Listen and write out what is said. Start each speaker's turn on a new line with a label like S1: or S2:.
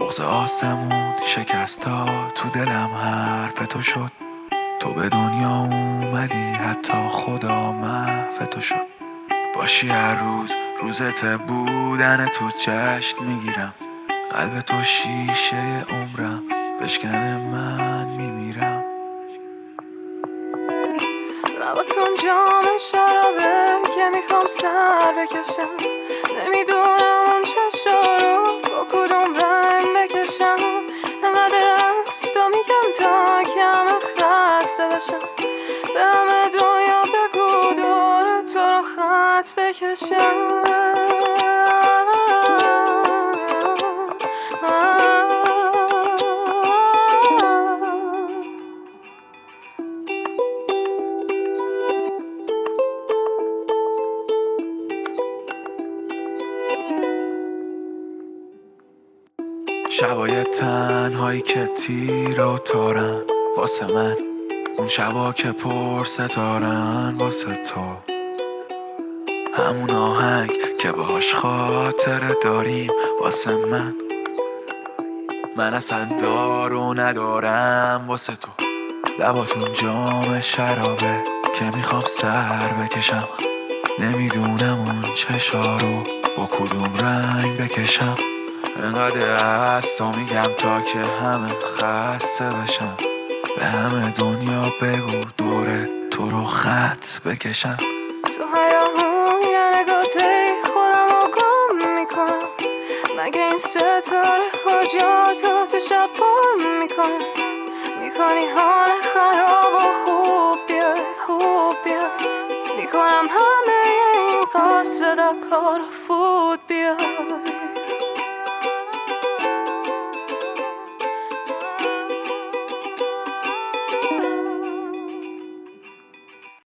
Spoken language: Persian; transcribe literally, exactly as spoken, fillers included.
S1: بغض آسمون شکست تا تو دلم حرف تو شد. تو به دنیا اومدی حتی خدا محو تو شد. باشی هر روز روزت بودن تو جشن میگیرم. قلب تو شیشه عمرم بشکنه من میمیرم.
S2: لباتون جام شرابه که میخوام سر بکشم. نمیدونم اون چشا رو با کدوم رنگ بکشم. انقدر از تو میگم تا کم خسته بشم. به همه دنیا بگو دور تو رو خط بکشم.
S1: شبای تنهایی که تیر و تارن واسه من، اون شبا که پر ستارن واسه تو. همون آهنگ که باهاش خاطره داریم واسه من. من اصلا دارو ندارم واسه تو. لباتون جام شرابه که میخوام سر بکشم. نمیدونم اون چشا رو با کدوم رنگ بکشم. انقدر از تو میگم تا که همه خسته بشم. به همه دنیا بگو دوره تو رو خط بکشم.
S2: تو هیاهون یه نگاهی خودم رو گم میکنم. مگه این ستاره خرجاتو تو شب پر میکنم. میکنی حال خراب و خوب بیای خوب بیای. میکنم همه این قصد کار فوت بیای.